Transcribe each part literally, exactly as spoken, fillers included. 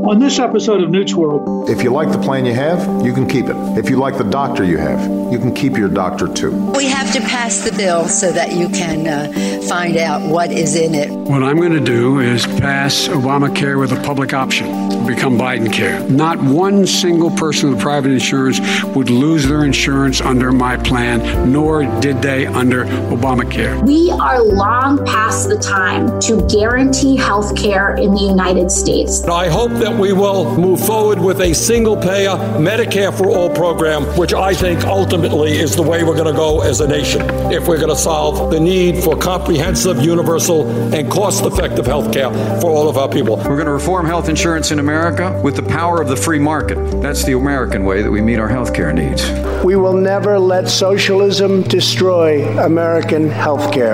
On this episode of Newt's World. If you like the plan you have, you can keep it. If you like the doctor you have, you can keep your doctor too. We have to pass the bill so that you can uh, find out what is in it. What I'm going to do is pass Obamacare with a public option, become Biden-care. Not one single person with private insurance would lose their insurance under my plan, nor did they under Obamacare. We are long past the time to guarantee health care in the United States. I hope that we will move forward with a single-payer Medicare for All program, which I think ultimately is the way we're going to go as a nation if we're going to solve the need for comprehensive, universal, and cost-effective health care for all of our people. We're going to reform health insurance in America with the power of the free market. That's the American way that we meet our health care needs. We will never let socialism destroy American health care.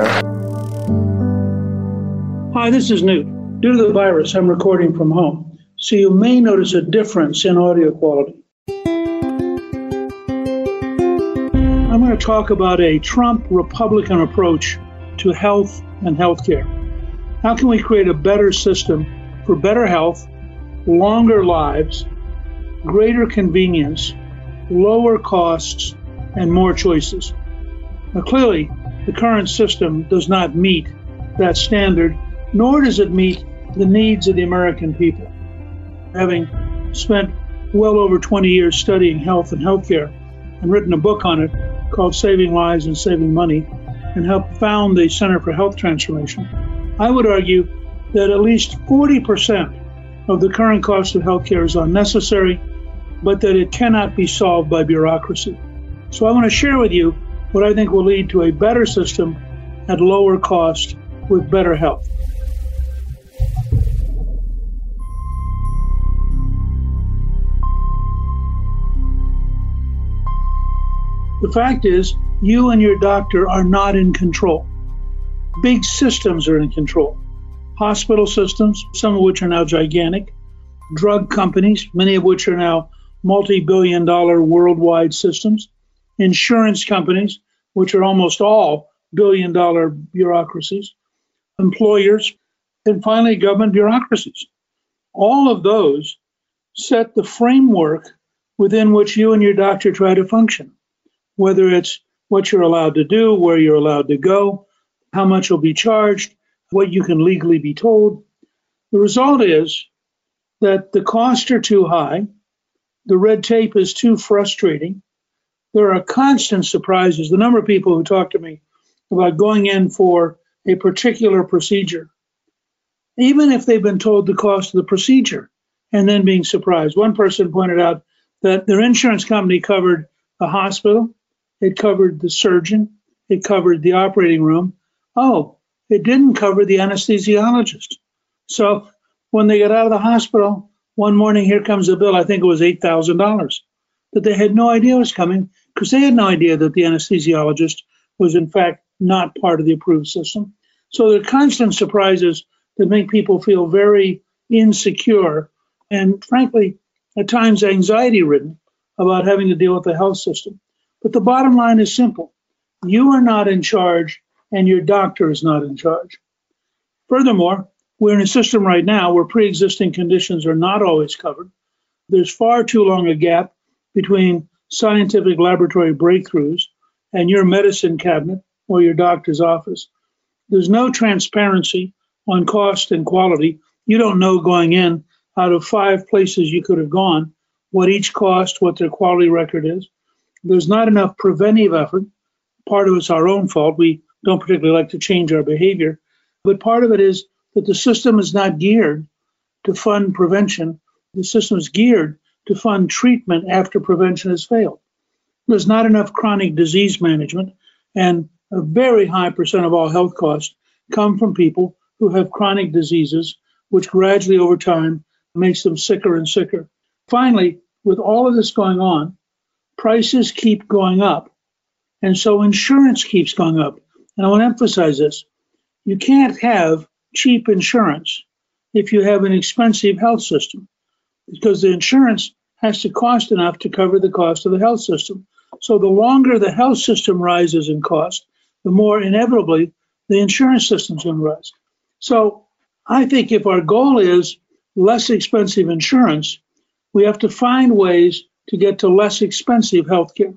Hi, this is Newt. Due to the virus, I'm recording from home, so you may notice a difference in audio quality. I'm going to talk about a Trump Republican approach to health and healthcare. How can we create a better system for better health, longer lives, greater convenience, lower costs, and more choices? Now, clearly, the current system does not meet that standard, nor does it meet the needs of the American people. Having spent well over twenty years studying health and healthcare and written a book on it called Saving Lives and Saving Money, and helped found the Center for Health Transformation, I would argue that at least forty percent of the current cost of healthcare is unnecessary, but that it cannot be solved by bureaucracy. So I want to share with you what I think will lead to a better system at lower cost with better health. The fact is, you and your doctor are not in control. Big systems are in control. Hospital systems, some of which are now gigantic. Drug companies, many of which are now multi-billion dollar worldwide systems. Insurance companies, which are almost all billion dollar bureaucracies. Employers, and finally government bureaucracies. All of those set the framework within which you and your doctor try to function. Whether it's what you're allowed to do, where you're allowed to go, how much will be charged, what you can legally be told. The result is that the costs are too high, the red tape is too frustrating, there are constant surprises. The number of people who talk to me about going in for a particular procedure, even if they've been told the cost of the procedure, and then being surprised. One person pointed out that their insurance company covered the hospital, it covered the surgeon, it covered the operating room. Oh, it didn't cover the anesthesiologist. So when they got out of the hospital, one morning, here comes the bill, I think it was eight thousand dollars, that they had no idea was coming because they had no idea that the anesthesiologist was in fact not part of the approved system. So there are constant surprises that make people feel very insecure and frankly, at times anxiety-ridden about having to deal with the health system. But the bottom line is simple. You are not in charge and your doctor is not in charge. Furthermore, we're in a system right now where pre-existing conditions are not always covered. There's far too long a gap between scientific laboratory breakthroughs and your medicine cabinet or your doctor's office. There's no transparency on cost and quality. You don't know going in out of five places you could have gone what each cost, what their quality record is. There's not enough preventive effort. Part of it's our own fault. We don't particularly like to change our behavior. But part of it is that the system is not geared to fund prevention. The system is geared to fund treatment after prevention has failed. There's not enough chronic disease management, and a very high percent of all health costs come from people who have chronic diseases, which gradually over time makes them sicker and sicker. Finally, with all of this going on, prices keep going up, and so insurance keeps going up. And I want to emphasize this. You can't have cheap insurance if you have an expensive health system, because the insurance has to cost enough to cover the cost of the health system. So the longer the health system rises in cost, the more inevitably the insurance system's going to rise. So I think if our goal is less expensive insurance, we have to find ways to get to less expensive health care.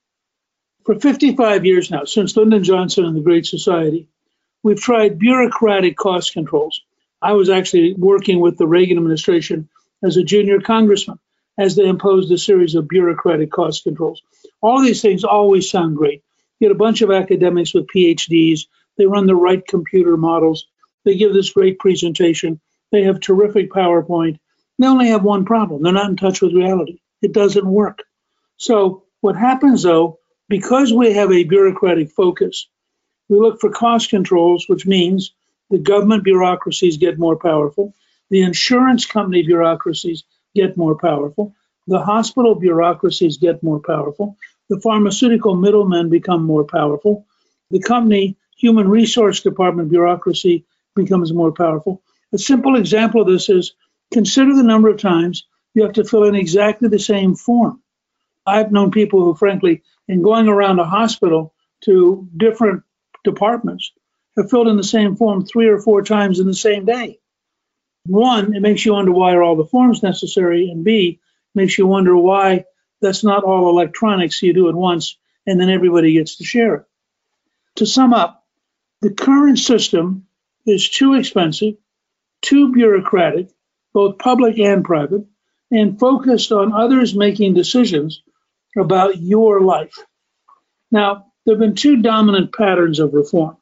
For fifty-five years now, since Lyndon Johnson and the Great Society, we've tried bureaucratic cost controls. I was actually working with the Reagan administration as a junior congressman as they imposed a series of bureaucratic cost controls. All these things always sound great. You get a bunch of academics with P H Ds. They run the right computer models. They give this great presentation. They have terrific PowerPoint. They only have one problem. They're not in touch with reality. It doesn't work. So what happens, though, because we have a bureaucratic focus, we look for cost controls, which means the government bureaucracies get more powerful. The insurance company bureaucracies get more powerful. The hospital bureaucracies get more powerful. The pharmaceutical middlemen become more powerful. The company human resource department bureaucracy becomes more powerful. A simple example of this is consider the number of times you have to fill in exactly the same form. I've known people who, frankly, in going around a hospital to different departments, have filled in the same form three or four times in the same day. One, it makes you wonder why are all the forms necessary, and B, makes you wonder why that's not all electronics, so you do it once and then everybody gets to share it. To sum up, the current system is too expensive, too bureaucratic, both public and private, and focused on others making decisions about your life. Now, there have been two dominant patterns of reform.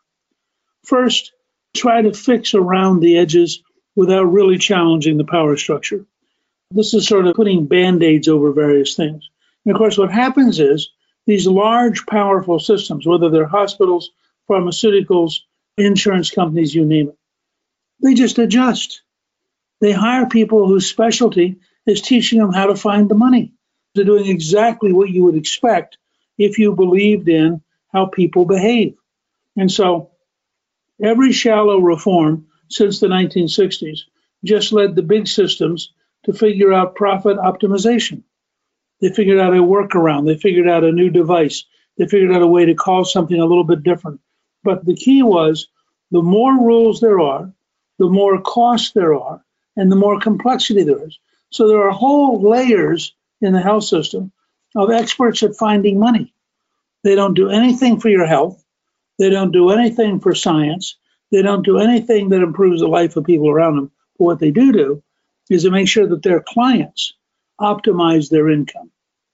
First, try to fix around the edges without really challenging the power structure. This is sort of putting Band-Aids over various things. And of course, what happens is these large, powerful systems, whether they're hospitals, pharmaceuticals, insurance companies, you name it, they just adjust. They hire people whose specialty is teaching them how to find the money. They're doing exactly what you would expect if you believed in how people behave. And so every shallow reform since the nineteen sixties just led the big systems to figure out profit optimization. They figured out a workaround. They figured out a new device. They figured out a way to call something a little bit different. But the key was the more rules there are, the more costs there are, and the more complexity there is. So there are whole layers in the health system of experts at finding money. They don't do anything for your health. They don't do anything for science. They don't do anything that improves the life of people around them. But what they do do is to make sure that their clients optimize their income.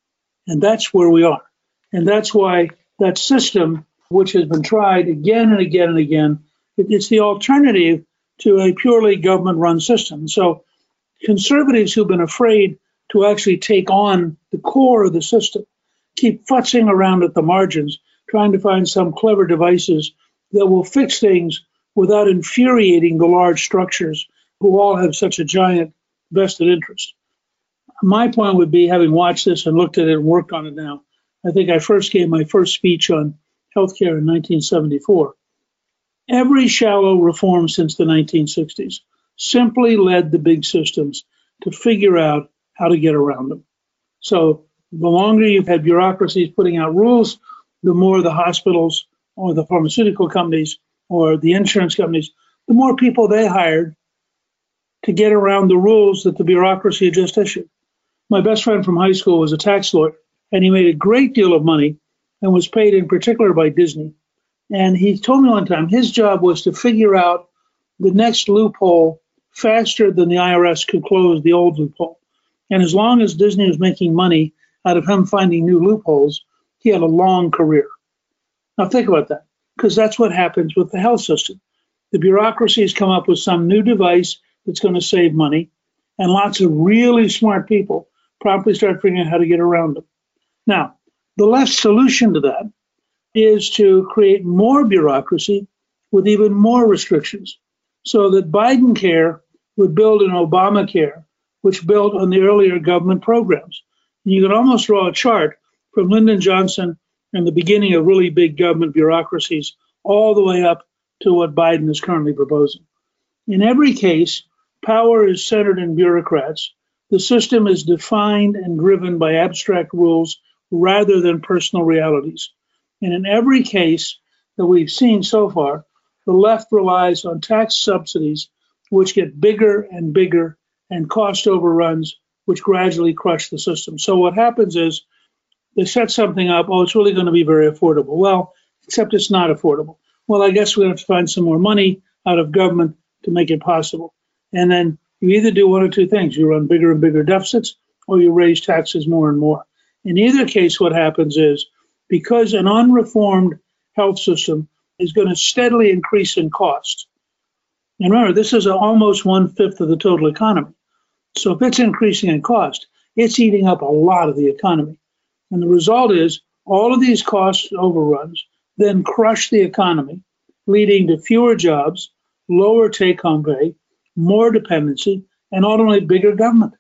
And that's where we are. And that's why that system, which has been tried again and again and again, it, it's the alternative to a purely government-run system. So conservatives who've been afraid to actually take on the core of the system keep futzing around at the margins, trying to find some clever devices that will fix things without infuriating the large structures who all have such a giant vested interest. My point would be, having watched this and looked at it and worked on it now, I think I first gave my first speech on healthcare in nineteen seventy-four. Every shallow reform since the nineteen sixties simply led the big systems to figure out how to get around them. So the longer you've had bureaucracies putting out rules, the more the hospitals or the pharmaceutical companies or the insurance companies, the more people they hired to get around the rules that the bureaucracy had just issued. My best friend from high school was a tax lawyer, and he made a great deal of money and was paid in particular by Disney. And he told me one time his job was to figure out the next loophole faster than the I R S could close the old loophole. And as long as Disney was making money out of him finding new loopholes, he had a long career. Now think about that, because that's what happens with the health system. The bureaucracies come up with some new device that's going to save money, and lots of really smart people promptly start figuring out how to get around them. Now, the left solution to that is to create more bureaucracy with even more restrictions, so that Biden care would build an Obamacare, which built on the earlier government programs. And you can almost draw a chart from Lyndon Johnson and the beginning of really big government bureaucracies all the way up to what Biden is currently proposing. In every case, power is centered in bureaucrats. The system is defined and driven by abstract rules rather than personal realities. And in every case that we've seen so far, the left relies on tax subsidies, which get bigger and bigger and cost overruns, which gradually crush the system. So what happens is they set something up, oh, it's really going to be very affordable. Well, except it's not affordable. Well, I guess we have to find some more money out of government to make it possible. And then you either do one or two things. You run bigger and bigger deficits, or you raise taxes more and more. In either case, what happens is, because an unreformed health system is going to steadily increase in cost. And remember, this is almost one-fifth of the total economy. So if it's increasing in cost, it's eating up a lot of the economy. And the result is all of these cost overruns then crush the economy, leading to fewer jobs, lower take-home pay, more dependency, and ultimately bigger government.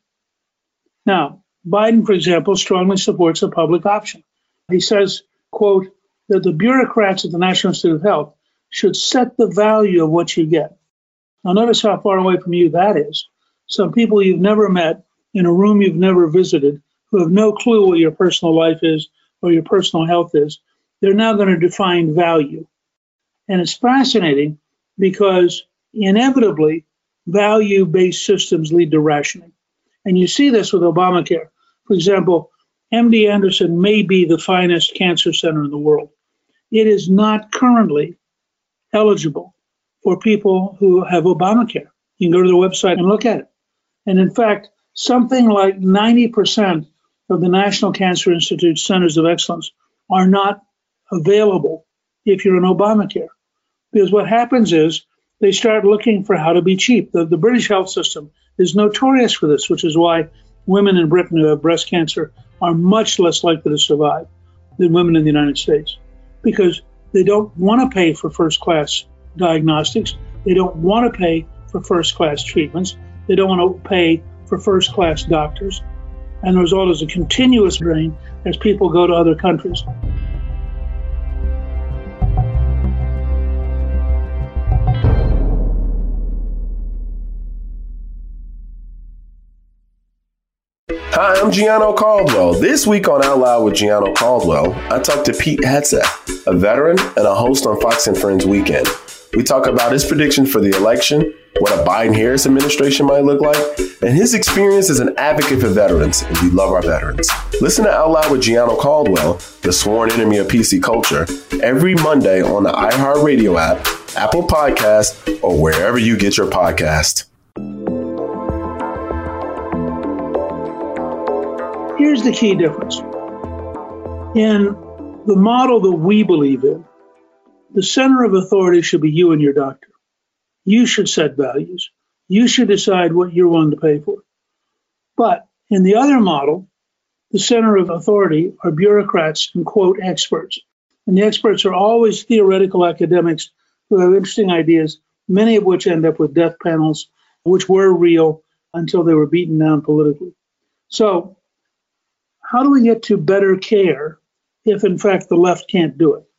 Now, Biden, for example, strongly supports a public option. He says, quote, that the bureaucrats at the National Institute of Health should set the value of what you get. Now, notice how far away from you that is. Some people you've never met in a room you've never visited who have no clue what your personal life is or your personal health is, they're now going to define value. And it's fascinating because inevitably value-based systems lead to rationing. And you see this with Obamacare. For example, M D Anderson may be the finest cancer center in the world. It is not currently eligible for people who have Obamacare. You can go to their website and look at it. And in fact, something like ninety percent of the National Cancer Institute Centers of Excellence are not available if you're on Obamacare. Because what happens is they start looking for how to be cheap. The, the British health system is notorious for this, which is why women in Britain who have breast cancer are much less likely to survive than women in the United States, because they don't want to pay for first-class diagnostics. They don't want to pay for first-class treatments. They don't want to pay for first-class doctors. And the result is a continuous drain as people go to other countries. Hi, I'm Gianno Caldwell. This week on Out Loud with Gianno Caldwell, I talked to Pete Hegseth, a veteran and a host on Fox and Friends Weekend. We talk about his prediction for the election, what a Biden-Harris administration might look like, and his experience as an advocate for veterans, and we love our veterans. Listen to Out Loud with Gianno Caldwell, the sworn enemy of P C culture, every Monday on the iHeartRadio app, Apple Podcasts, or wherever you get your podcast. Here's the key difference. In the model that we believe in, the center of authority should be you and your doctor. You should set values. You should decide what you're willing to pay for. But in the other model, the center of authority are bureaucrats and, quote, experts. And the experts are always theoretical academics who have interesting ideas, many of which end up with death panels, which were real until they were beaten down politically. So how do we get to better care if, in fact, the left can't do it?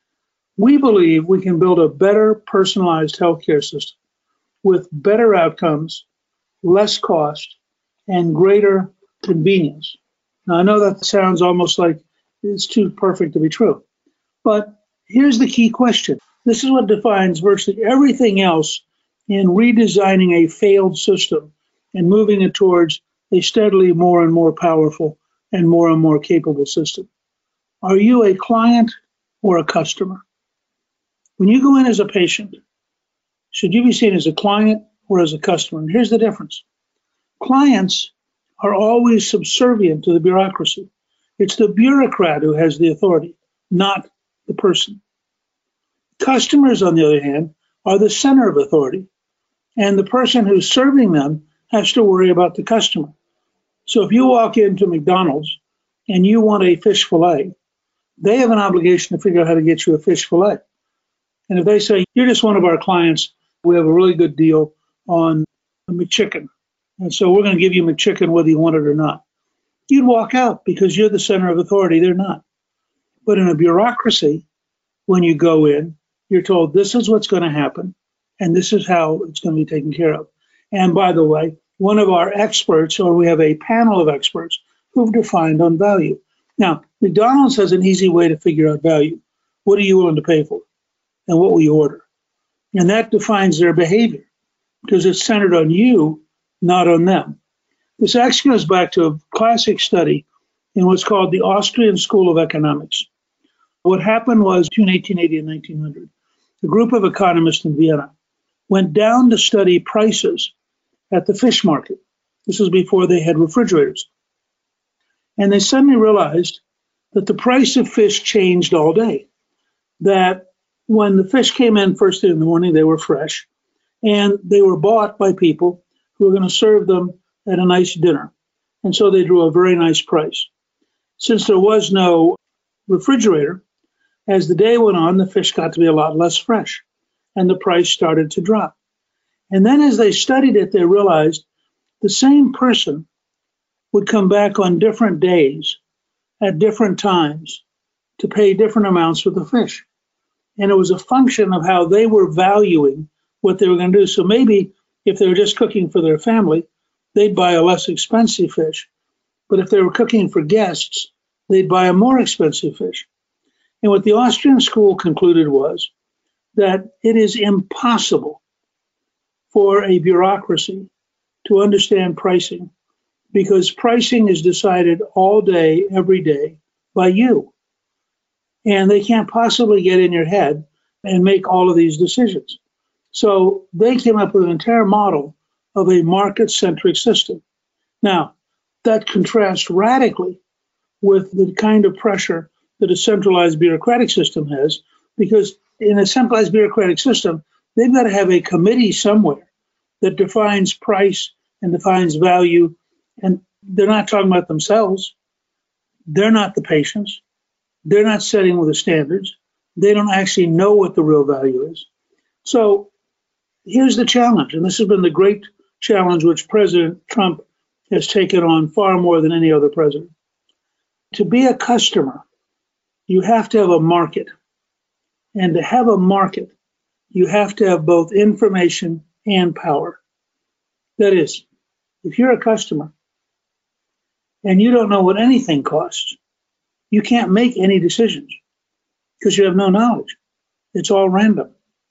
We believe we can build a better personalized healthcare system with better outcomes, less cost, and greater convenience. Now, I know that sounds almost like it's too perfect to be true, but here's the key question. This is what defines virtually everything else in redesigning a failed system and moving it towards a steadily more and more powerful and more and more capable system. Are you a client or a customer? When you go in as a patient, should you be seen as a client or as a customer? And here's the difference. Clients are always subservient to the bureaucracy. It's the bureaucrat who has the authority, not the person. Customers, on the other hand, are the center of authority, and the person who's serving them has to worry about the customer. So if you walk into McDonald's and you want a fish fillet, they have an obligation to figure out how to get you a fish fillet. And if they say, you're just one of our clients, we have a really good deal on a McChicken, and so we're going to give you McChicken whether you want it or not, you'd walk out because you're the center of authority. They're not. But in a bureaucracy, when you go in, you're told this is what's going to happen, and this is how it's going to be taken care of. And by the way, one of our experts, or we have a panel of experts who've defined on value. Now, McDonald's has an easy way to figure out value. What are you willing to pay for? And what will you order? And that defines their behavior because it's centered on you not on them. This actually goes back to a classic study in what's called the Austrian School of Economics. What happened was between eighteen eighty and nineteen hundred, a group of economists in Vienna went down to study prices at the fish market. This was before they had refrigerators. And they suddenly realized that the price of fish changed all day. That when the fish came in first thing in the morning, they were fresh, and they were bought by people who were going to serve them at a nice dinner. And so they drew a very nice price. Since there was no refrigerator, as the day went on, the fish got to be a lot less fresh, and the price started to drop. And then as they studied it, they realized the same person would come back on different days at different times to pay different amounts for the fish. And it was a function of how they were valuing what they were going to do. So maybe if they were just cooking for their family, they'd buy a less expensive fish. But if they were cooking for guests, they'd buy a more expensive fish. And what the Austrian school concluded was that it is impossible for a bureaucracy to understand pricing, because pricing is decided all day, every day by you. And they can't possibly get in your head and make all of these decisions. So they came up with an entire model of a market-centric system. Now, that contrasts radically with the kind of pressure that a centralized bureaucratic system has, because in a centralized bureaucratic system, they've got to have a committee somewhere that defines price and defines value, and they're not talking about themselves. They're not the patients. They're not setting with the standards. They don't actually know what the real value is. So here's the challenge, and this has been the great challenge which President Trump has taken on far more than any other president. To be a customer, you have to have a market. And to have a market, you have to have both information and power. That is, if you're a customer and you don't know what anything costs, you can't make any decisions because you have no knowledge. It's all random.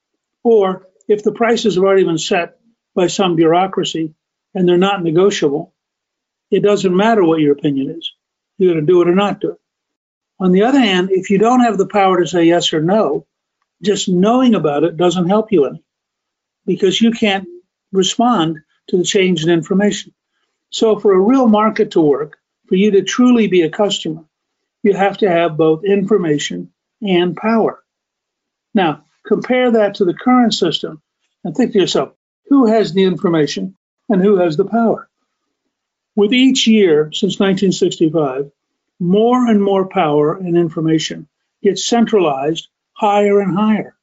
Or if the prices have already been set by some bureaucracy and they're not negotiable, it doesn't matter what your opinion is. You're going to do it or not do it. On the other hand, if you don't have the power to say yes or no, just knowing about it doesn't help you any, because you can't respond to the change in information. So for a real market to work, for you to truly be a customer, you have to have both information and power. Now, compare that to the current system and think to yourself, who has the information and who has the power? With each year since nineteen sixty-five, more and more power and information gets centralized higher and higher.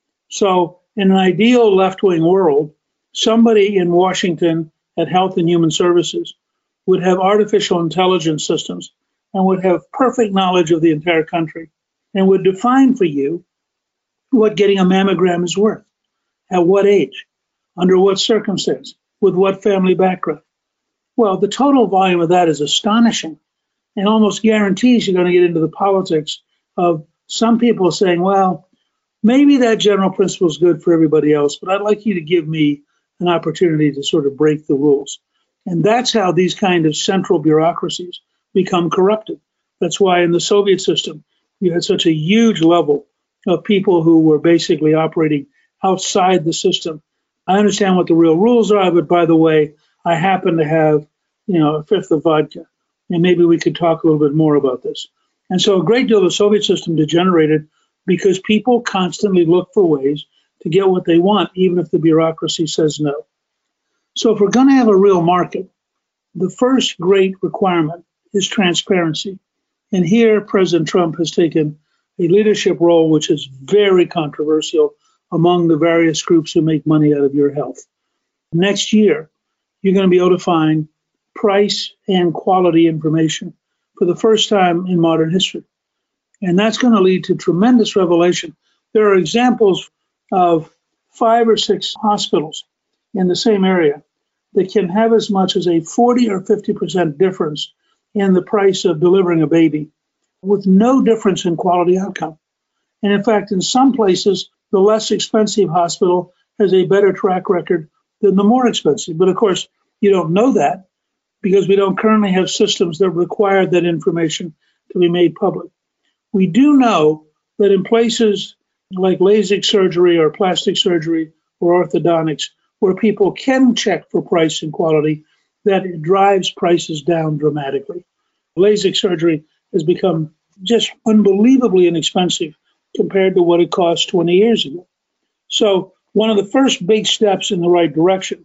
So in an ideal left-wing world, somebody in Washington at Health and Human Services would have artificial intelligence systems and would have perfect knowledge of the entire country and would define for you what getting a mammogram is worth, at what age, under what circumstance, with what family background. Well, the total volume of that is astonishing and almost guarantees you're going to get into the politics of some people saying, well, maybe that general principle is good for everybody else, but I'd like you to give me an opportunity to sort of break the rules. And that's how these kind of central bureaucracies become corrupted. That's why in the Soviet system, you had such a huge level of people who were basically operating outside the system. I understand what the real rules are, but by the way, I happen to have, you know, a fifth of vodka. And maybe we could talk a little bit more about this. And so a great deal of the Soviet system degenerated because people constantly look for ways to get what they want, even if the bureaucracy says no. So if we're going to have a real market, the first great requirement is transparency. And here President Trump has taken a leadership role which is very controversial among the various groups who make money out of your health. Next year, you're going to be able to find price and quality information for the first time in modern history. And that's going to lead to tremendous revelation. There are examples of five or six hospitals in the same area that can have as much as a forty or fifty percent difference in the price of delivering a baby with no difference in quality outcome. And in fact, in some places, the less expensive hospital has a better track record than the more expensive. But of course, You don't know that because we don't currently have systems that require that information to be made public. We do know that in places like LASIK surgery or plastic surgery or orthodontics, where people can check for price and quality, that it drives prices down dramatically. LASIK surgery has become just unbelievably inexpensive compared to what it cost twenty years ago. So one of the first big steps in the right direction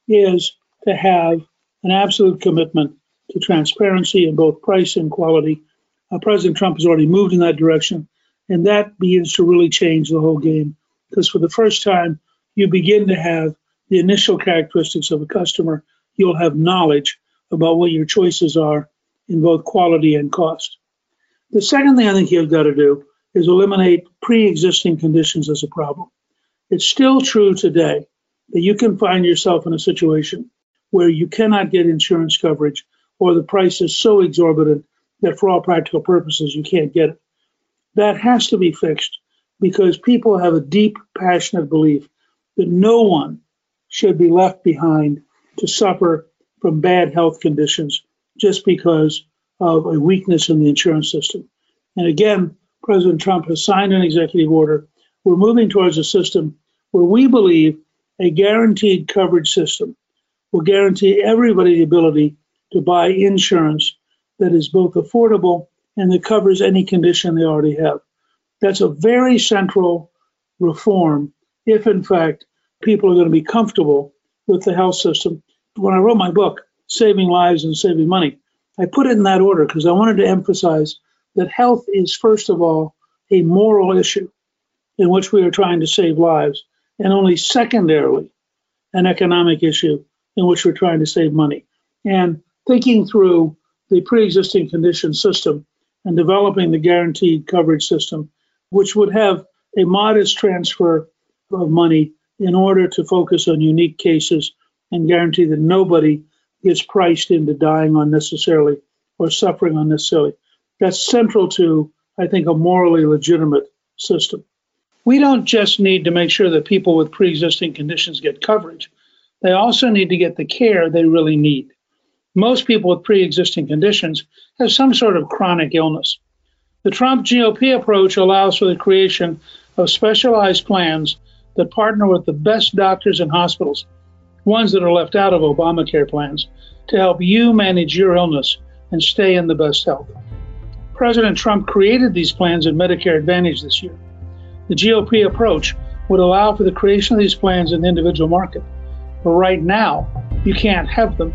is to have an absolute commitment to transparency in both price and quality. Uh, President Trump has already moved in that direction, and that begins to really change the whole game, because for the first time, you begin to have the initial characteristics of a customer. You'll have knowledge about what your choices are in both quality and cost. The second thing I think you've got to do is eliminate pre-existing conditions as a problem. It's still true today that you can find yourself in a situation where you cannot get insurance coverage, or the price is so exorbitant that for all practical purposes you can't get it. That has to be fixed, because people have a deep, passionate belief that no one should be left behind to suffer from bad health conditions just because of a weakness in the insurance system. And again, President Trump has signed an executive order. We're moving towards a system where we believe a guaranteed coverage system will guarantee everybody the ability to buy insurance that is both affordable and that covers any condition they already have. That's a very central reform if, in fact, people are going to be comfortable with the health system. When I wrote my book, Saving Lives and Saving Money, I put it in that order because I wanted to emphasize that health is, first of all, a moral issue in which we are trying to save lives, and only secondarily, an economic issue in which we're trying to save money. And thinking through the pre-existing condition system and developing the guaranteed coverage system, which would have a modest transfer of money in order to focus on unique cases and guarantee that nobody gets priced into dying unnecessarily or suffering unnecessarily. That's central to, I think, a morally legitimate system. We don't just need to make sure that people with pre-existing conditions get coverage. They also need to get the care they really need. Most people with pre-existing conditions have some sort of chronic illness. The Trump G O P approach allows for the creation of specialized plans that partner with the best doctors and hospitals, ones that are left out of Obamacare plans, to help you manage your illness and stay in the best health. President Trump created these plans in Medicare Advantage this year. The G O P approach would allow for the creation of these plans in the individual market. But right now, you can't have them.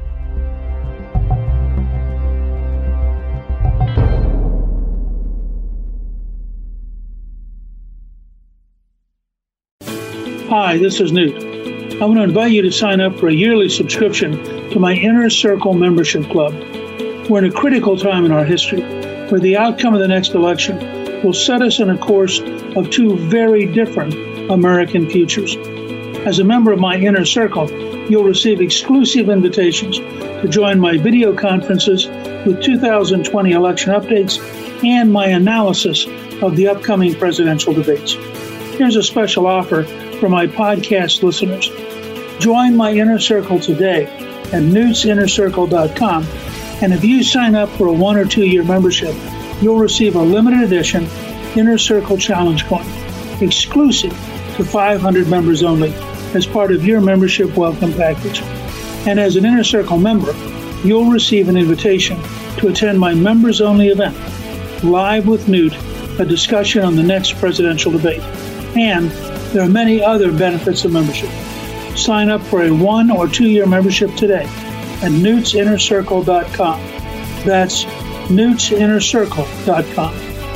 Hi, this is Newt. I want to invite you to sign up for a yearly subscription to my Inner Circle membership club. We're in a critical time in our history where the outcome of the next election will set us on a course of two very different American futures. As a member of my Inner Circle, you'll receive exclusive invitations to join my video conferences with two thousand twenty election updates and my analysis of the upcoming presidential debates. Here's a special offer for my podcast listeners. Join my Inner Circle today at newts inner circle dot com, and if you sign up for a one or two year membership, you'll receive a limited edition Inner Circle Challenge coin, exclusive to five hundred members only, as part of your membership welcome package. And as an Inner Circle member, you'll receive an invitation to attend my members-only event, Live with Newt, a discussion on the next presidential debate. And there are many other benefits of membership. Sign up for a one or two year membership today at newts inner circle dot com. That's newts inner circle dot com.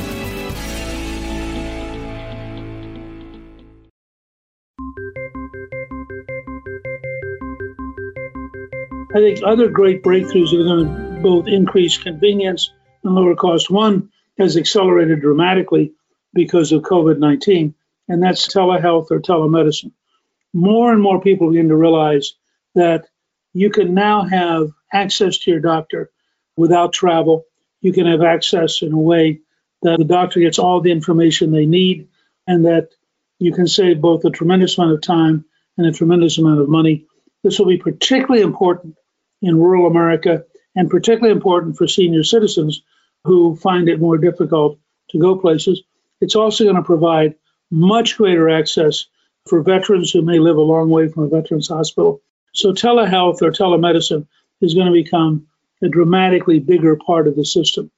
I think other great breakthroughs are going to both increase convenience and lower cost. One has accelerated dramatically because of COVID nineteen, and that's telehealth or telemedicine. More and more people begin to realize that you can now have access to your doctor without travel. You can have access in a way that the doctor gets all the information they need, and that you can save both a tremendous amount of time and a tremendous amount of money. This will be particularly important in rural America, and particularly important for senior citizens who find it more difficult to go places. It's also going to provide much greater access for veterans who may live a long way from a veterans hospital. So telehealth or telemedicine is going to become a dramatically bigger part of the system.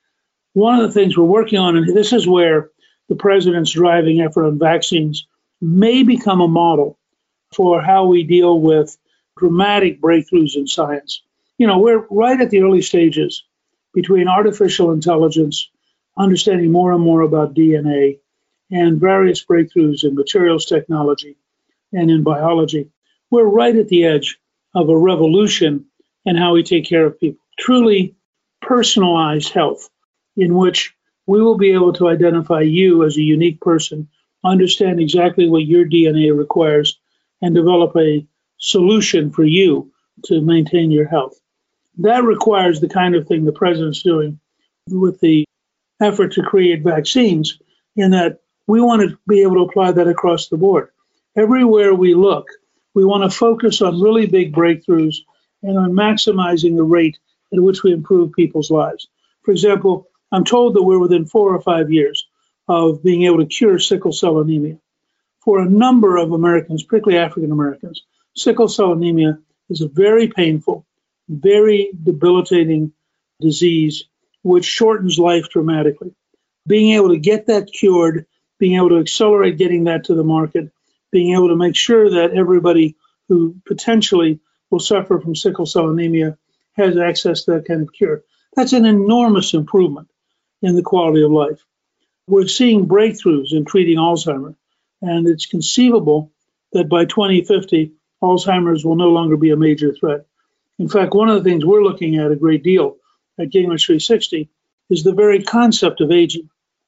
One of the things we're working on, and this is where the president's driving effort on vaccines may become a model for how we deal with dramatic breakthroughs in science. You know, we're right at the early stages between artificial intelligence, understanding more and more about D N A, and various breakthroughs in materials technology and in biology. We're right at the edge of a revolution in how we take care of people. Truly personalized health, in which we will be able to identify you as a unique person, understand exactly what your D N A requires, and develop a solution for you to maintain your health. That requires the kind of thing the president's doing with the effort to create vaccines, in that we want to be able to apply that across the board. Everywhere we look, we want to focus on really big breakthroughs and on maximizing the rate at which we improve people's lives. For example, I'm told that we're within four or five years of being able to cure sickle cell anemia. For a number of Americans, particularly African Americans, sickle cell anemia is a very painful, very debilitating disease which shortens life dramatically. Being able to get that cured, being able to accelerate getting that to the market, being able to make sure that everybody who potentially will suffer from sickle cell anemia has access to that kind of cure. That's an enormous improvement in the quality of life. We're seeing breakthroughs in treating Alzheimer's, and it's conceivable that by twenty fifty, Alzheimer's will no longer be a major threat. In fact, one of the things we're looking at a great deal at Gingrich three sixty is the very concept of aging.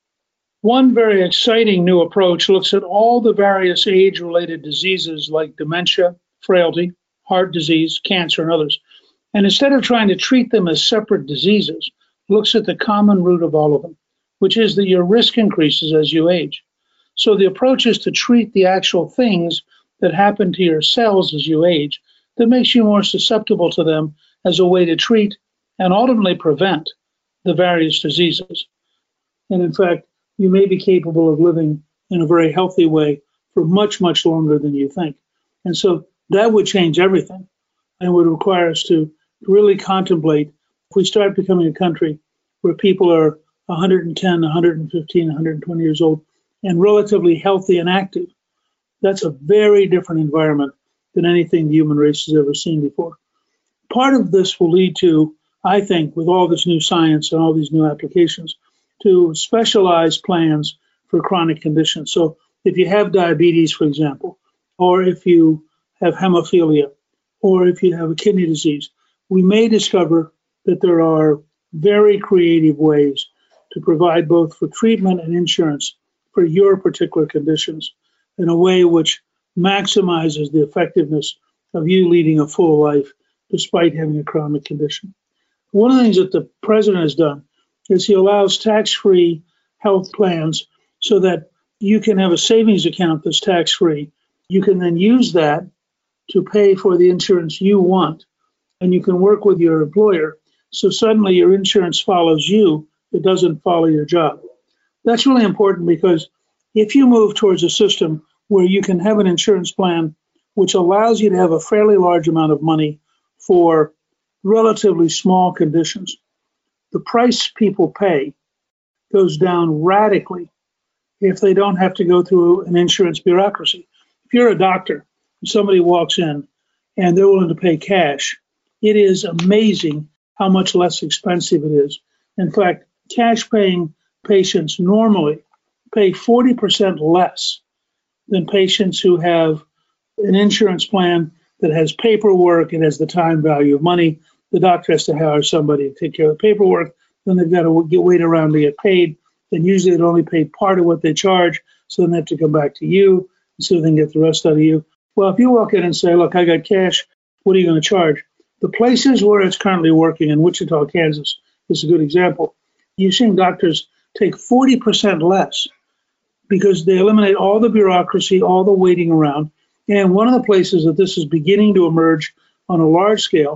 One very exciting new approach looks at all the various age-related diseases like dementia, frailty, heart disease, cancer, and others. And instead of trying to treat them as separate diseases, looks at the common root of all of them, which is that your risk increases as you age. So the approach is to treat the actual things that happen to your cells as you age that makes you more susceptible to them as a way to treat and ultimately prevent the various diseases. And in fact, you may be capable of living in a very healthy way for much, much longer than you think. And so that would change everything and would require us to really contemplate, if we start becoming a country where people are one hundred ten, one hundred fifteen, one hundred twenty years old and relatively healthy and active, that's a very different environment than anything the human race has ever seen before. Part of this will lead to, I think, with all this new science and all these new applications, to specialized plans for chronic conditions. So if you have diabetes, for example, or if you have hemophilia, or if you have a kidney disease, we may discover that there are very creative ways to provide both for treatment and insurance for your particular conditions in a way which maximizes the effectiveness of you leading a full life despite having a chronic condition. One of the things that the president has done is he allows tax-free health plans so that you can have a savings account that's tax-free. You can then use that to pay for the insurance you want, and you can work with your employer. So suddenly your insurance follows you. It doesn't follow your job. That's really important because if you move towards a system where you can have an insurance plan which allows you to have a fairly large amount of money for relatively small conditions, the price people pay goes down radically if they don't have to go through an insurance bureaucracy. If you're a doctor and somebody walks in and they're willing to pay cash, it is amazing how much less expensive it is. In fact, cash paying patients normally pay forty percent less than patients who have an insurance plan that has paperwork and has the time value of money. The doctor has to hire somebody to take care of the paperwork. Then they've got to get, wait around to get paid. Then usually they only pay part of what they charge, so then they have to come back to you so they can get the rest out of you. Well, if you walk in and say, look, I got cash, what are you going to charge? The places where it's currently working, in Wichita, Kansas, is a good example. You're seeing doctors take forty percent less because they eliminate all the bureaucracy, all the waiting around. And one of the places that this is beginning to emerge on a large scale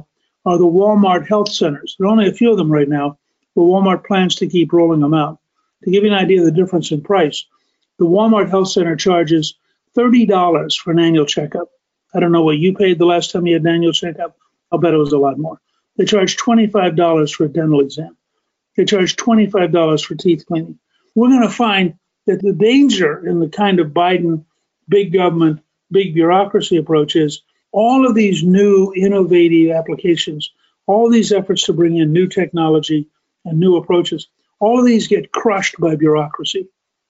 are the Walmart health centers. There are only a few of them right now, but Walmart plans to keep rolling them out. To give you an idea of the difference in price, the Walmart Health Center charges thirty dollars for an annual checkup. I don't know what you paid the last time you had an annual checkup. I'll bet it was a lot more. They charge twenty-five dollars for a dental exam. They charge twenty-five dollars for teeth cleaning. We're going to find that the danger in the kind of Biden big government, big bureaucracy approach is all of these new innovative applications, all these efforts to bring in new technology and new approaches, all of these get crushed by bureaucracy.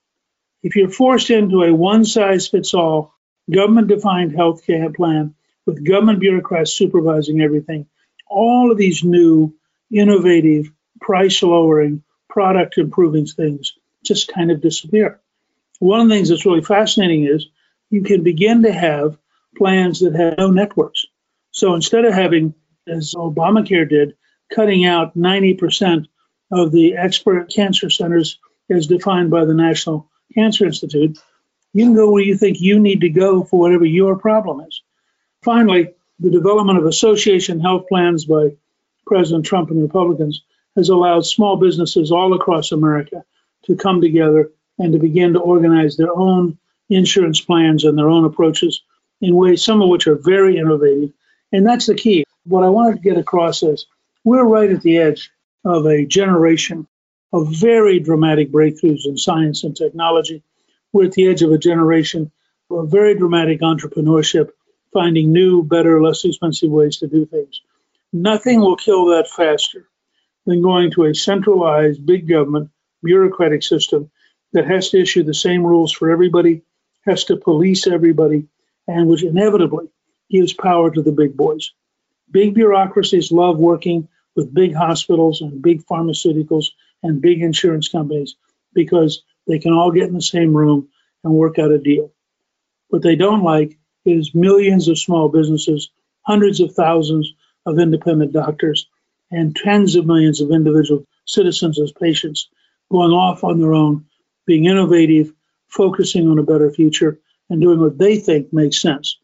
If you're forced into a one-size-fits-all government-defined health care plan with government bureaucrats supervising everything, all of these new, innovative, price-lowering, product-improving things just kind of disappear. One of the things that's really fascinating is you can begin to have plans that have no networks. So instead of having, as Obamacare did, cutting out ninety percent of the expert cancer centers as defined by the National Cancer Institute, you can go where you think you need to go for whatever your problem is. Finally, the development of association health plans by President Trump and Republicans has allowed small businesses all across America to come together and to begin to organize their own insurance plans and their own approaches in ways, some of which are very innovative. And that's the key. What I wanted to get across is we're right at the edge of a generation of very dramatic breakthroughs in science and technology. We're at the edge of a generation of very dramatic entrepreneurship, finding new, better, less expensive ways to do things. Nothing will kill that faster than going to a centralized, big government, bureaucratic system that has to issue the same rules for everybody, has to police everybody, and which inevitably gives power to the big boys. Big bureaucracies love working with big hospitals and big pharmaceuticals and big insurance companies because they can all get in the same room and work out a deal. What they don't like is millions of small businesses, hundreds of thousands of independent doctors, and tens of millions of individual citizens as patients going off on their own, being innovative, focusing on a better future, and doing what they think makes sense.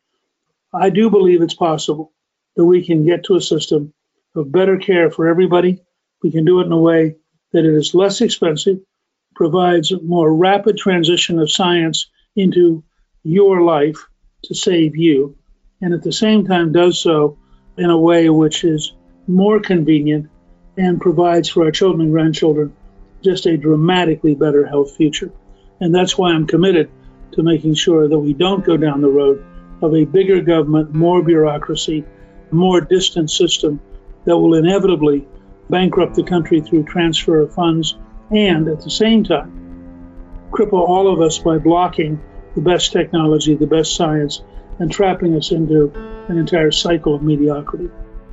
I do believe it's possible that we can get to a system of better care for everybody. We can do it in a way that it is less expensive, provides a more rapid transition of science into your life to save you, and at the same time does so in a way which is more convenient and provides for our children and grandchildren just a dramatically better health future. And that's why I'm committed to making sure that we don't go down the road of a bigger government, more bureaucracy, more distant system that will inevitably bankrupt the country through transfer of funds and at the same time cripple all of us by blocking the best technology, the best science, and trapping us into an entire cycle of mediocrity.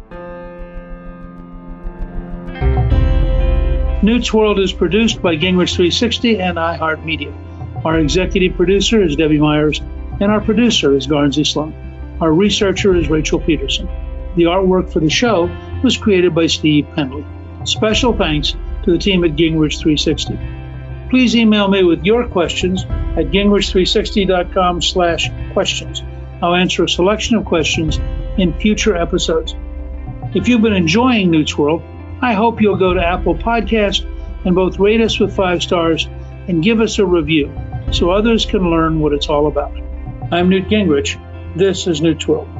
Newt's World is produced by Gingrich three sixty and iHeartMedia. Our executive producer is Debbie Myers, and our producer is Garnsey Sloan. Our researcher is Rachel Peterson. The artwork for the show was created by Steve Penley. Special thanks to the team at Gingrich three sixty. Please email me with your questions at gingrich three sixty dot com slash questions. I'll answer a selection of questions in future episodes. If you've been enjoying Newt's World, I hope you'll go to Apple Podcast and both rate us with five stars and give us a review so others can learn what it's all about. I'm Newt Gingrich. This is Newt's World.